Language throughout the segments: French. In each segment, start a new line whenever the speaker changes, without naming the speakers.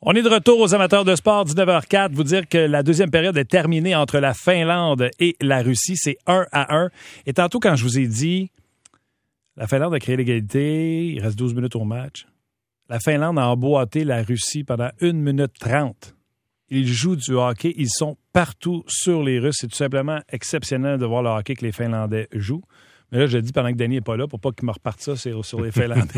On est de retour aux amateurs de sport, 19h04. Vous dire que la deuxième période est terminée entre la Finlande et la Russie. C'est 1-1. Et tantôt, quand je vous ai dit, la Finlande a créé l'égalité, il reste 12 minutes au match. La Finlande a emboîté la Russie pendant 1 minute 30. Ils jouent du hockey. Ils sont partout sur les Russes. C'est tout simplement exceptionnel de voir le hockey que les Finlandais jouent. Mais là, je le dis pendant que Danny n'est pas là pour pas qu'il me reparte ça sur les Finlandais.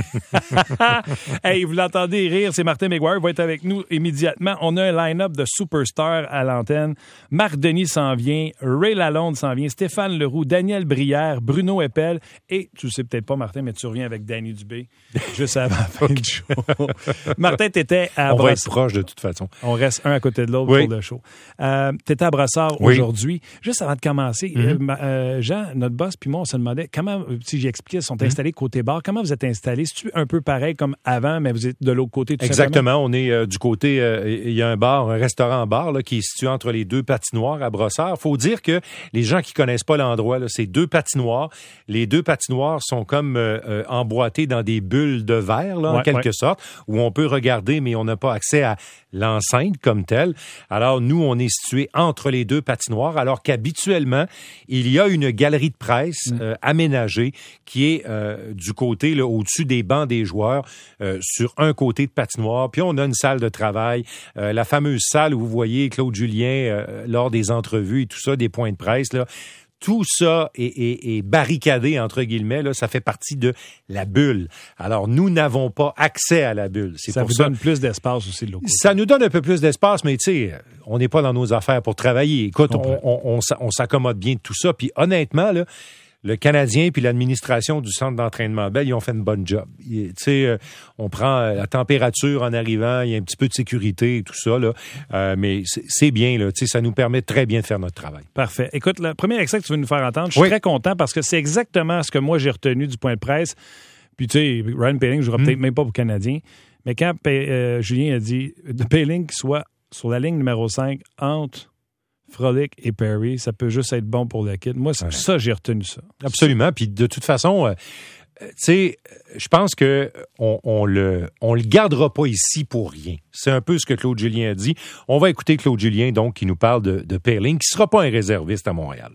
Hey, vous l'entendez rire, c'est Martin McGuire va être avec nous immédiatement. On a un line-up de superstars à l'antenne. Marc Denis s'en vient, Ray Lalonde s'en vient, Stéphane Leroux, Daniel Brière, Bruno Eppel et tu le sais peut-être pas, Martin, mais tu reviens avec Danny Dubé juste avant la fin du show. Martin, t'étais à
On va être proche de toute façon.
On reste un à côté de l'autre pour le show. T'étais à Brossard aujourd'hui. Juste avant de commencer, Jean, notre boss, puis moi, on se demandait comment, si j'expliquais, ils sont installés côté bar. Comment vous êtes installés? C'est-tu un peu pareil comme avant, mais vous êtes de l'autre côté tout
Exactement.
simplement?
On est du côté, il y a un restaurant-bar là, qui est situé entre les deux patinoires à Brossard. Il faut dire que les gens qui connaissent pas l'endroit, là, c'est deux patinoires. Les deux patinoires sont comme emboîtées dans des bulles de verre, là, en quelque sorte, où on peut regarder, mais on n'a pas accès à l'enceinte comme telle. Alors, nous, on est situé entre les deux patinoires, alors qu'habituellement, il y a une galerie de presse aménagée qui est du côté, là, au-dessus des bancs des joueurs, sur un côté de patinoire. Puis, on a une salle de travail, la fameuse salle où vous voyez Claude Julien lors des entrevues et tout ça, des points de presse, là. Tout ça est barricadé, entre guillemets. Là, ça fait partie de la bulle. Alors, nous n'avons pas accès à la bulle.
Ça vous donne plus d'espace aussi de l'autre côté.
Ça nous donne un peu plus d'espace, mais tu sais, on n'est pas dans nos affaires pour travailler. Écoute, on s'accommode bien de tout ça. Puis honnêtement, là, le Canadien puis l'administration du centre d'entraînement Bell, ils ont fait une bonne job. Tu sais, on prend la température en arrivant, il y a un petit peu de sécurité et tout ça, là. Mais c'est bien, là. Tu sais, ça nous permet très bien de faire notre travail.
Parfait. Écoute, le premier extrait que tu veux nous faire entendre, je suis très content parce que c'est exactement ce que moi j'ai retenu du point de presse. Puis tu sais, Ryan Poehling ne jouera peut-être même pas pour le Canadien. Mais quand Julien a dit de Poehling qui soit sur la ligne numéro 5 entre Frolic et Perry, ça peut juste être bon pour le kid. Moi, ça, j'ai retenu ça.
Absolument. Puis de toute façon, tu sais, je pense que on le gardera pas ici pour rien. C'est un peu ce que Claude Julien a dit. On va écouter Claude Julien, donc, qui nous parle de Poehling, qui sera pas un réserviste à Montréal.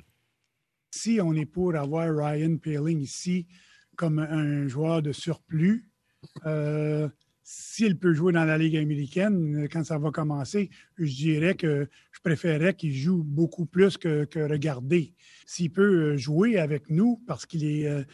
Si on est pour avoir Ryan Poehling ici comme un joueur de surplus, s'il peut jouer dans la Ligue américaine, quand ça va commencer, je dirais que je préférerais qu'il joue beaucoup plus que regarder. S'il peut jouer avec nous, parce qu'il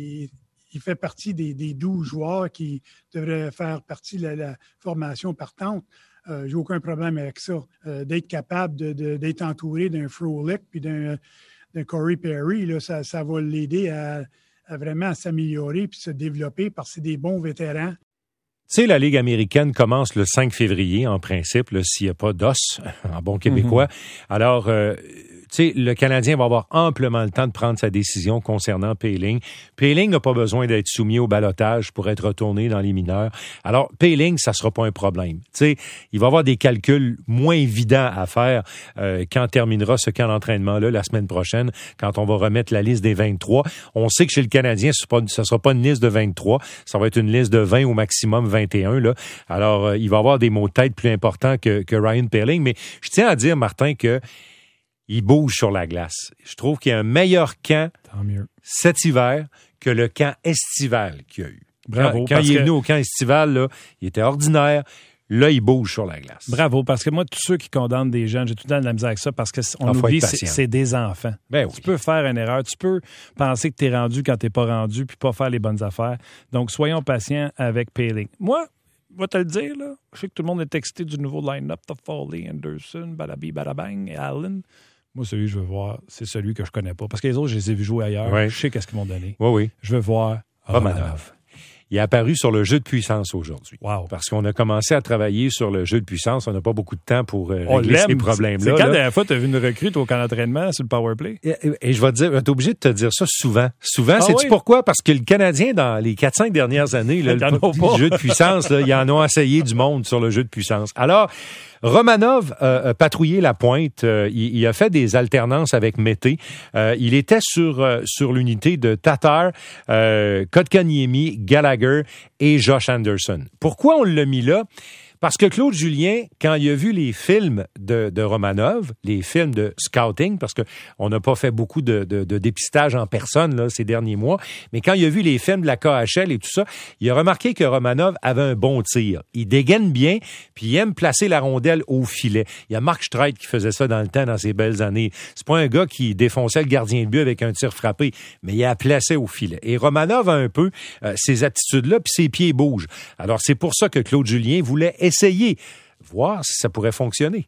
il fait partie des 12 joueurs qui devraient faire partie de la formation partante, j'ai aucun problème avec ça. D'être capable d'être entouré d'un Frolic puis d'un Corey Perry, là, ça va l'aider à vraiment s'améliorer puis se développer parce que c'est des bons vétérans.
Tu sais, la Ligue américaine commence le 5 février, en principe, là, s'il n'y a pas d'os, en bon québécois. Alors, tu sais, le Canadien va avoir amplement le temps de prendre sa décision concernant Poehling. Poehling n'a pas besoin d'être soumis au ballottage pour être retourné dans les mineurs. Alors, Poehling, ça sera pas un problème. Tu sais, il va avoir des calculs moins évidents à faire quand terminera ce camp d'entraînement-là la semaine prochaine, quand on va remettre la liste des 23. On sait que chez le Canadien, ça sera pas une liste de 23, ça va être une liste de 20 au maximum 21. Là. Alors, il va avoir des mots de tête plus importants que Ryan Poehling. Mais je tiens à dire, Martin, que il bouge sur la glace. Je trouve qu'il y a un meilleur camp cet hiver que le camp estival qu'il y a eu.
Bravo.
Quand il est venu au camp estival, là, il était ordinaire. Là, il bouge sur la glace.
Bravo, parce que moi, tous ceux qui condamnent des jeunes, j'ai tout le temps de la misère avec ça parce qu'on oublie c'est des enfants.
Ben oui.
Tu peux faire une erreur, tu peux penser que tu es rendu quand tu n'es pas rendu puis pas faire les bonnes affaires. Donc, soyons patients avec Poehling. Moi, je vais te le dire, là, je sais que tout le monde est excité du nouveau line-up, Toffoli, Anderson, Balabi, Balabang et Allen. Moi, celui que je veux voir, c'est celui que je connais pas. Parce que les autres, je les ai vus jouer ailleurs.
Ouais.
Je sais qu'est-ce qu'ils m'ont donné.
Oui.
Je veux voir Romanov.
Il est apparu sur le jeu de puissance aujourd'hui.
Wow.
Parce qu'on a commencé à travailler sur le jeu de puissance. On n'a pas beaucoup de temps pour régler ces problèmes-là.
C'est quand la dernière fois tu as vu une recrue au camp d'entraînement sur le powerplay?
Et je vais te dire, t'es obligé de te dire ça souvent. Souvent, sais-tu pourquoi? Parce que le Canadien, dans les 4-5 dernières années, là, le jeu de puissance, là, ils en ont essayé du monde sur le jeu de puissance. Alors, Romanov a patrouillé la pointe. Il a fait des alternances avec Mété. Il était sur l'unité de Tatar, Kotkaniemi, Gallagher et Josh Anderson. Pourquoi on l'a mis là? Parce que Claude Julien, quand il a vu les films de Romanov, les films de scouting, parce qu'on n'a pas fait beaucoup de dépistage en personne là, ces derniers mois, mais quand il a vu les films de la KHL et tout ça, il a remarqué que Romanov avait un bon tir. Il dégaine bien, puis il aime placer la rondelle au filet. Il y a Mark Streit qui faisait ça dans le temps, dans ses belles années. C'est pas un gars qui défonçait le gardien de but avec un tir frappé, mais il a placé au filet. Et Romanov a un peu ces aptitudes-là, puis ses pieds bougent. Alors, c'est pour ça que Claude Julien voulait essayer, voir si ça pourrait fonctionner.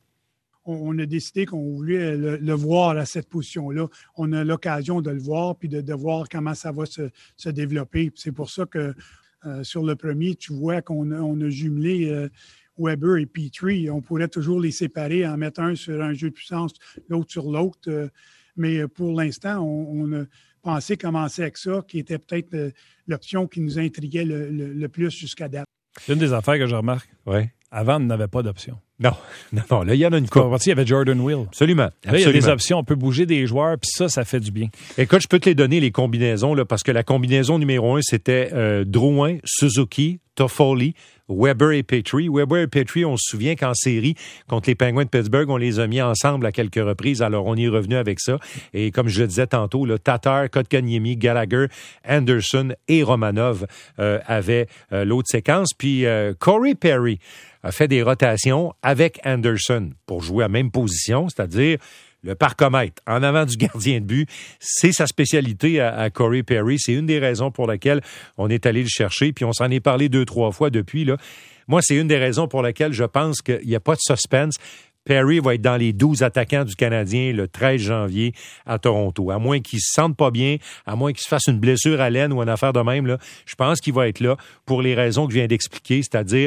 On a décidé qu'on voulait le voir à cette position-là. On a l'occasion de le voir puis de voir comment ça va se développer. C'est pour ça que sur le premier, tu vois qu'on a jumelé Weber et Petrie. On pourrait toujours les séparer, en mettre un sur un jeu de puissance, l'autre sur l'autre. Mais pour l'instant, on a pensé commencer avec ça, qui était peut-être l'option qui nous intriguait le plus jusqu'à date.
C'est une des affaires que je remarque.
Ouais.
Avant, on n'avait pas d'option.
Non, là, il y en a une couple.
Il y avait Jordan Will.
Absolument.
Là, il y a des options. On peut bouger des joueurs, puis ça fait du bien.
Écoute, je peux te les donner, les combinaisons, là, parce que la combinaison numéro 1, c'était Drouin, Suzuki, Toffoli, Weber et Petrie. Weber et Petrie, on se souvient qu'en série, contre les Penguins de Pittsburgh, on les a mis ensemble à quelques reprises. Alors, on y est revenu avec ça. Et comme je le disais tantôt, là, Tatar, Kotkaniemi, Gallagher, Anderson et Romanov avaient l'autre séquence. Puis Corey Perry a fait des rotations avec Anderson pour jouer à même position, c'est-à-dire le parcomètre en avant du gardien de but. C'est sa spécialité à Corey Perry. C'est une des raisons pour laquelle on est allé le chercher, puis on s'en est parlé 2-3 fois depuis. Là. Moi, c'est une des raisons pour laquelle je pense qu'il n'y a pas de suspense. Perry va être dans les 12 attaquants du Canadien le 13 janvier à Toronto. À moins qu'il se sente pas bien, à moins qu'il se fasse une blessure à l'aine ou une affaire de même, là, je pense qu'il va être là pour les raisons que je viens d'expliquer, c'est-à-dire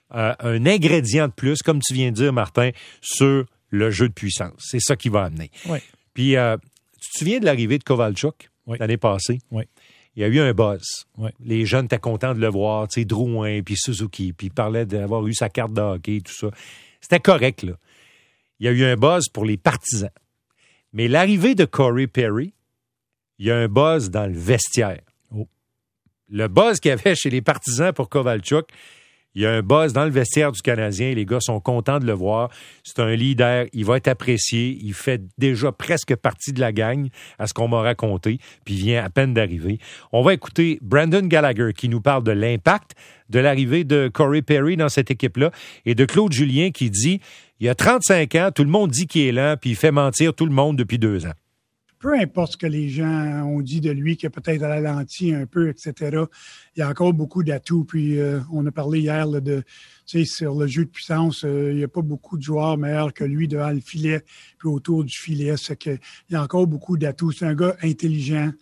un ingrédient de plus, comme tu viens de dire, Martin, sur le jeu de puissance. C'est ça qui va amener.
Oui.
Puis, tu te souviens de l'arrivée de Kovalchuk l'année passée?
Oui.
Il y a eu un buzz.
Oui.
Les jeunes étaient contents de le voir, tu sais, Drouin, puis Suzuki, puis il parlait d'avoir eu sa carte de hockey, tout ça. C'était correct, là. Il y a eu un buzz pour les partisans. Mais l'arrivée de Corey Perry, il y a un buzz dans le vestiaire.
Oh.
Le buzz qu'il y avait chez les partisans pour Kovalchuk, il y a un buzz dans le vestiaire du Canadien. Les gars sont contents de le voir. C'est un leader. Il va être apprécié. Il fait déjà presque partie de la gang, à ce qu'on m'a raconté, puis il vient à peine d'arriver. On va écouter Brendan Gallagher qui nous parle de l'impact de l'arrivée de Corey Perry dans cette équipe-là et de Claude Julien qui dit il y a 35 ans, tout le monde dit qu'il est lent, puis il fait mentir tout le monde depuis 2 ans.
Peu importe ce que les gens ont dit de lui, qu'il a peut-être ralenti un peu, etc., il y a encore beaucoup d'atouts. Puis on a parlé hier là, sur le jeu de puissance, il n'y a pas beaucoup de joueurs meilleurs que lui devant le filet puis autour du filet. C'est que, il y a encore beaucoup d'atouts. C'est un gars intelligent.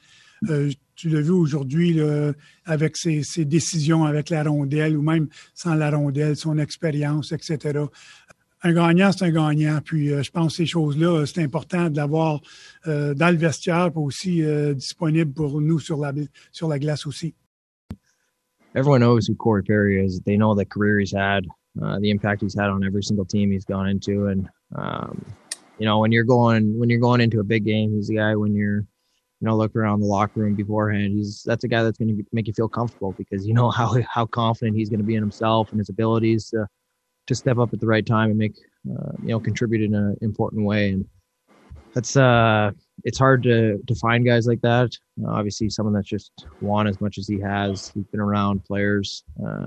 Tu l'as vu aujourd'hui là, avec ses décisions avec la rondelle ou même sans la rondelle, son expérience, etc. Un gagnant, c'est un gagnant. Puis, je pense que ces choses-là, c'est important de l'avoir dans le vestiaire, puis aussi disponible pour nous sur la glace aussi.
Everyone knows who Corey Perry is. They know the career he's had, the impact he's had on every single team he's gone into. And, when you're going into a big game, he's the guy when you're, look around the locker room beforehand. That's a guy that's going to make you feel comfortable because you know how confident he's going to be in himself and his abilities to step up at the right time and make, contribute in an important way. And that's, it's hard to find guys like that. Obviously someone that's just won as much as he has. He's been around players,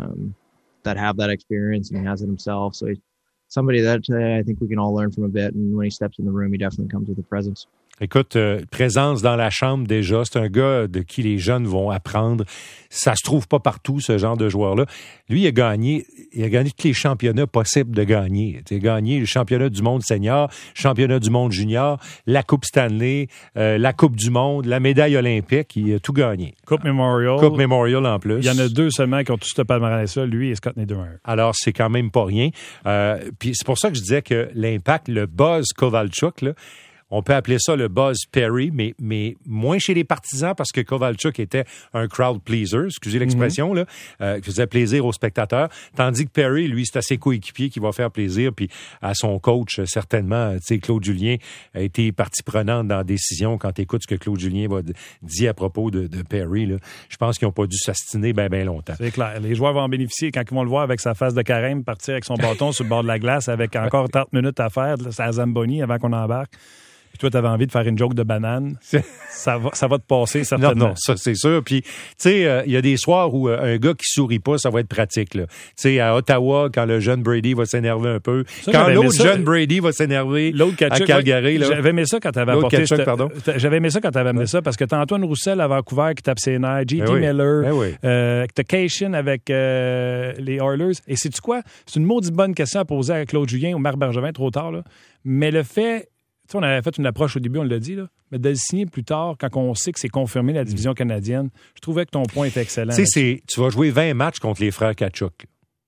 that have that experience and he has it himself. So he's somebody that I think we can all learn from a bit. And when he steps in the room, he definitely comes with a presence.
Écoute, présence dans la chambre déjà, c'est un gars de qui les jeunes vont apprendre. Ça se trouve pas partout, ce genre de joueur-là. Lui, il a gagné tous les championnats possibles de gagner. Il a gagné le championnat du monde senior, championnat du monde junior, la Coupe Stanley, la Coupe du monde, la médaille olympique. Il a tout gagné.
Coupe Memorial.
Coupe Memorial en plus.
Il y en a 2 seulement qui ont tout ce palmarès-là, lui et Scott Niedermayer.
Alors, c'est quand même pas rien. Puis c'est pour ça que je disais que l'impact, le buzz Kovalchuk, là, On peut appeler ça le buzz Perry, mais moins chez les partisans parce que Kovalchuk était un crowd pleaser, excusez l'expression, là, qui faisait plaisir aux spectateurs. Tandis que Perry, lui, c'est à ses coéquipiers qui va faire plaisir, puis à son coach, certainement. Tu sais, Claude Julien a été partie prenante dans la décision quand tu écoutes ce que Claude Julien dit à propos de Perry. Là. Je pense qu'ils n'ont pas dû s'astiner bien longtemps.
C'est clair. Les joueurs vont en bénéficier quand ils vont le voir avec sa face de carême partir avec son bâton sur le bord de la glace avec encore 30 minutes à faire. C'est à Zamboni avant qu'on embarque. Puis toi, tu avais envie de faire une joke de banane. Ça va te passer, certainement.
Non, ça, c'est sûr. Puis, tu sais, il y a des soirs où un gars qui sourit pas, ça va être pratique, là. Tu sais, à Ottawa, quand le jeune Brady va s'énerver un peu. Ça, quand l'autre jeune Brady va s'énerver à Calgary, là.
J'avais aimé ça quand tu avais apporté... J'avais aimé ça quand tu avais amené ça, parce que t'as Antoine Roussel à Vancouver qui tape ses nerfs, J.T. Miller, t'as Cation avec les Oilers. Et sais-tu quoi? C'est une maudite bonne question à poser à Claude Julien ou Marc Bergevin, trop tard, là. Mais le fait... Tu sais, on avait fait une approche au début, on l'a dit, là, mais de le signer plus tard, quand on sait que c'est confirmé la division canadienne, je trouvais que ton point était excellent.
Tu sais, tu vas jouer 20 matchs contre les frères Tkachuk.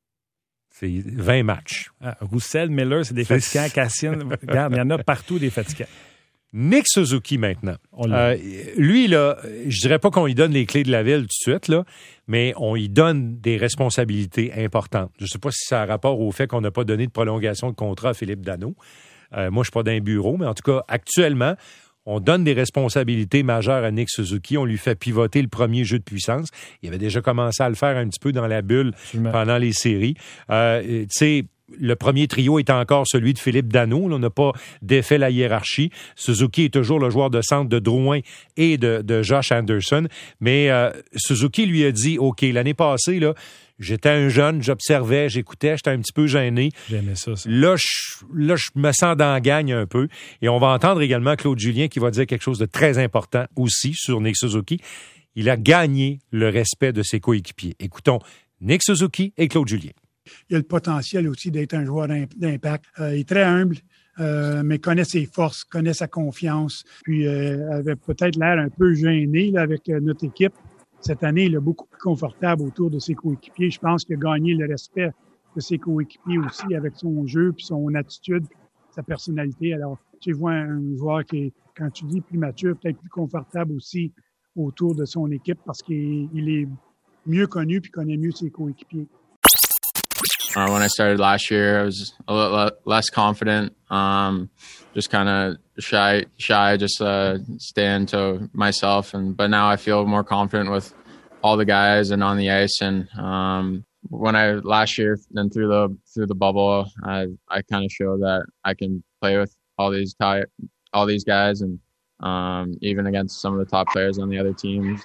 C'est 20 matchs.
Roussel, Miller, c'est des fatigants. Cassian, regarde, il y en a partout des fatigants.
Nick Suzuki, maintenant. Lui, là, je dirais pas qu'on lui donne les clés de la ville tout de suite, là, mais on lui donne des responsabilités importantes. Je sais pas si ça a rapport au fait qu'on n'a pas donné de prolongation de contrat à Philippe Danault. Moi, je suis pas dans un bureau, mais en tout cas, actuellement, on donne des responsabilités majeures à Nick Suzuki. On lui fait pivoter le premier jeu de puissance. Il avait déjà commencé à le faire un petit peu dans la bulle pendant les séries. Tu sais, le premier trio est encore celui de Philippe Danault. Là, on n'a pas défait la hiérarchie. Suzuki est toujours le joueur de centre de Drouin et de Josh Anderson. Mais Suzuki lui a dit, OK, l'année passée, là, j'étais un jeune, j'observais, j'écoutais, j'étais un petit peu gêné.
J'aimais ça.
Là, je me sens dans la gagne un peu. Et on va entendre également Claude Julien qui va dire quelque chose de très important aussi sur Nick Suzuki. Il a gagné le respect de ses coéquipiers. Écoutons Nick Suzuki et Claude Julien.
Il a le potentiel aussi d'être un joueur d'impact. Il est très humble, mais connaît ses forces, connaît sa confiance. Puis avait peut-être l'air un peu gêné là, avec notre équipe. Cette année, il est beaucoup plus confortable autour de ses coéquipiers. Je pense qu'il a gagné le respect de ses coéquipiers aussi avec son jeu, puis son attitude, sa personnalité. Alors, tu vois un joueur qui est, quand tu dis plus mature, peut-être plus confortable aussi autour de son équipe parce qu'il est mieux connu puis connaît mieux ses coéquipiers.
When I started last year, I was a little less confident, just kind of shy, just staying to myself. But now I feel more confident with all the guys and on the ice. And when I last year and through the bubble, I kind of showed that I can play with all these guys, and even against some of the top players on the other teams.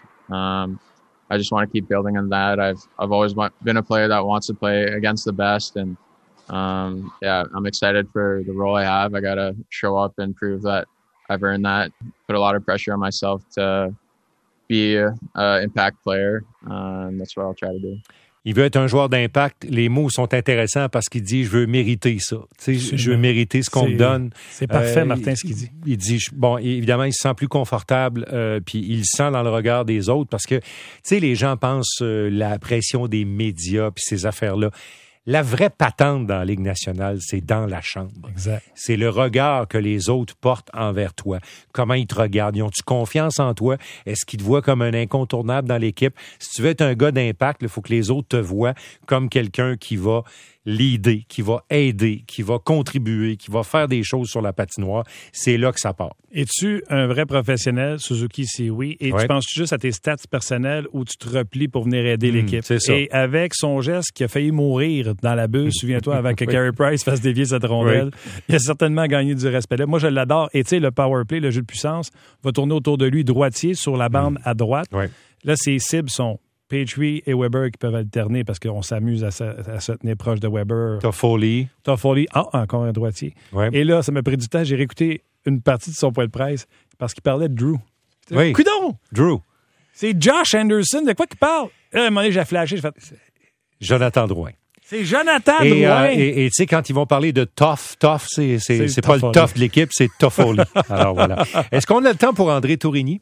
I just want to keep building on that. I've always been a player that wants to play against the best, and I'm excited for the role I have. I got to show up and prove that I've earned that. Put a lot of pressure on myself to be an impact player, and that's what I'll try to do.
Il veut être un joueur d'impact. Les mots sont intéressants parce qu'il dit « je veux mériter ça ». Je veux mériter ce qu'on me donne.
C'est parfait, Martin, ce qu'il dit.
Il dit, bon, évidemment, il se sent plus confortable, puis il le sent dans le regard des autres parce que, tu sais, les gens pensent la pression des médias puis ces affaires-là. La vraie patente dans la Ligue nationale, c'est dans la chambre.
Exact.
C'est le regard que les autres portent envers toi. Comment ils te regardent? Ils ont-tu confiance en toi? Est-ce qu'ils te voient comme un incontournable dans l'équipe? Si tu veux être un gars d'impact, il faut que les autres te voient comme quelqu'un qui va leader, qui va aider, qui va contribuer, qui va faire des choses sur la patinoire. C'est là que ça part.
Es-tu un vrai professionnel? Suzuki, c'est oui. Et tu penses juste à tes stats personnelles où tu te replies pour venir aider l'équipe?
C'est ça.
Et avec son geste qui a failli mourir dans la bulle, souviens-toi, avant que Carey Price fasse dévier cette rondelle, il a certainement gagné du respect là. Moi, je l'adore. Et tu sais, le power play, le jeu de puissance, va tourner autour de lui droitier sur la bande à droite. Là, ses cibles sont Petrie et Weber qui peuvent alterner parce qu'on s'amuse à se tenir proche de Weber.
Toffoli.
Encore un droitier. Et là, ça m'a pris du temps. J'ai réécouté une partie de son point de presse parce qu'il parlait de Drew. Coudon!
Drew.
C'est Josh Anderson. De quoi qu'il parle? Là, à un moment donné, j'ai flashé. J'ai fait...
Jonathan Drouin.
C'est Jonathan Drouin.
Et tu sais, quand ils vont parler de Toff, c'est pas le Toff de l'équipe, c'est Toffoli. Alors voilà. Est-ce qu'on a le temps pour André Tourigny?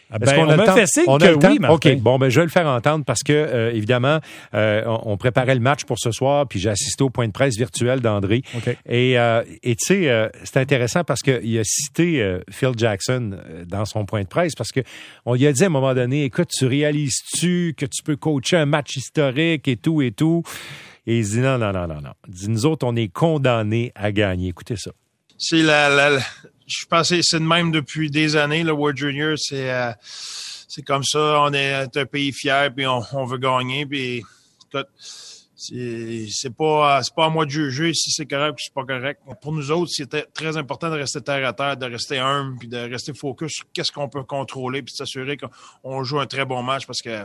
On m'a fait signe que oui, Martin.
OK, bon, ben je vais le faire entendre parce que, évidemment, on préparait le match pour ce soir, puis j'ai assisté au point de presse virtuel d'André.
Okay.
Et tu sais, c'est intéressant parce qu'il a cité Phil Jackson dans son point de presse parce qu'on lui a dit à un moment donné, écoute, tu réalises-tu que tu peux coacher un match historique et tout et tout? Et il dit non. Il dit, nous autres, on est condamnés à gagner. Écoutez ça.
C'est je pense que c'est de même depuis des années. Le World Junior, c'est comme ça. On est un pays fier, puis on veut gagner. Puis écoute, c'est pas à moi de juger si c'est correct ou si c'est pas correct. Pour nous autres, c'était très important de rester terre à terre, de rester humble, puis de rester focus sur qu'est-ce qu'on peut contrôler, puis de s'assurer qu'on joue un très bon match parce que,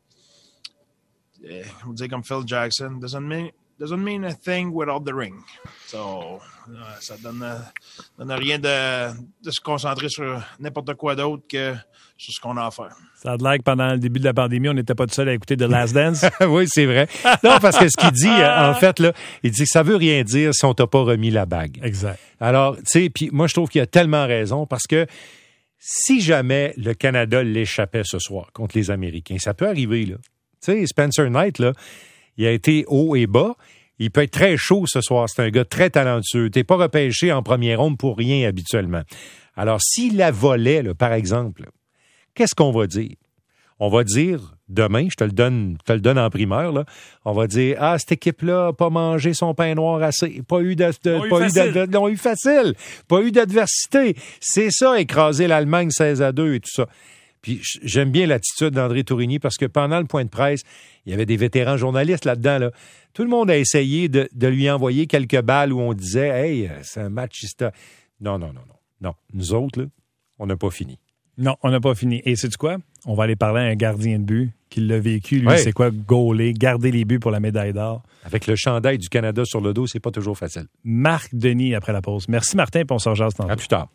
on dit comme Phil Jackson, doesn't mean a thing without the ring. So, ça donne rien de se concentrer sur n'importe quoi d'autre que sur ce qu'on a à faire.
Ça a l'air que pendant le début de la pandémie, on n'était pas tout seul à écouter The Last Dance.
Oui, c'est vrai. Non, parce que ce qu'il dit, en fait, là, il dit que ça veut rien dire si on t'a pas remis la bague.
Exact.
Alors, tu sais, puis moi, je trouve qu'il a tellement raison parce que si jamais le Canada l'échappait ce soir contre les Américains, ça peut arriver, là. Tu sais, Spencer Knight, là, il a été haut et bas. Il peut être très chaud ce soir. C'est un gars très talentueux. T'es pas repêché en première ronde pour rien habituellement. Alors, s'il la volait, là, par exemple, là, qu'est-ce qu'on va dire? On va dire, demain, je te le donne en primeur, là, on va dire, cette équipe-là n'a pas mangé son pain noir assez, pas eu facile, pas eu d'adversité. C'est ça, écraser l'Allemagne 16-2 et tout ça. Puis j'aime bien l'attitude d'André Tourigny parce que pendant le point de presse, il y avait des vétérans journalistes là-dedans. Là. Tout le monde a essayé de lui envoyer quelques balles où on disait « Hey, c'est un match historique. » Non. Nous autres, là, on n'a pas fini.
Non, on n'a pas fini. Et sais-tu quoi? On va aller parler à un gardien de but qui l'a vécu. Lui, c'est quoi? Gauler, garder les buts pour la médaille d'or.
Avec le chandail du Canada sur le dos, c'est pas toujours facile.
Marc Denis après la pause. Merci Martin, puis on se rejase tantôt.
À plus tard.